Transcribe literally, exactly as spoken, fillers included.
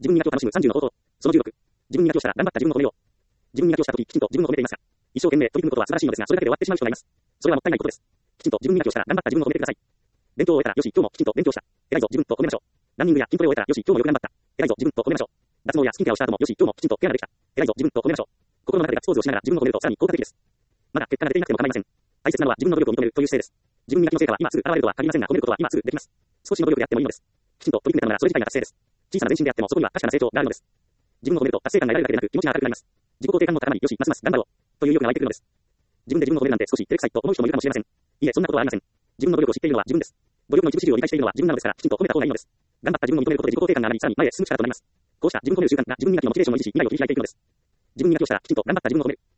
自分磨きを楽しむさんじゅうの方法。そのじゅうろく。自分磨きをしたら頑張った自分を褒めよう。自分磨きをしたとき、きちんと自分を褒めていますか？一生懸命取り組むことは素晴らしいのですが、それだけで終わってしまう人がいます。それはもったいないことです。きちんと自分磨きをしたら頑張った自分を褒めてください。勉強を終えたら、よし、今日もきちんと勉強した。偉いぞ、自分と褒めましょう。ランニングや筋トレを終えたら、よし、今日もよく頑張った。偉いぞ、自分と褒めましょう。脱毛やスキンケアをした後も、よし、今日もきちんとケアができた。偉いぞ、自分と褒めましょう。心の中でガッツポーズをしながら自分を褒めるとさらに効果的です。まだ結果が出ていなくても構いません。大切なのは自分の努力を認めるという姿勢です。自分磨きの成果は今すぐ現れるとは限りませんが、褒めることは今すぐできます。少しの努力であってもいいのです。きちんと取り組めたのならそれ自体が達成です。小さな前進であってもそこには確かな成長があるのです。自分を褒めると達成感が得られるだけでなく気持ちが明るくなります。自己肯定感も高まり、よし、ますます頑張ろうという意欲が湧いてくるのです。自分で自分を褒めるなんて少し照れくさいと思う人もいるかもしれません。いえ、そんなことはありません。自分の努力を知っているのは自分です。努力の一部始終を理解しているのは自分なのですから、きちんと褒めた方がいいのです。頑張った自分を認めることで自己肯定感が上がり、さらに前へ進む力となります。こうした自分を褒める習慣が自分磨きのモチベーションを維持し、未来を切り開いていくのです。自分磨きをしたらきちんと頑張った自分を褒める。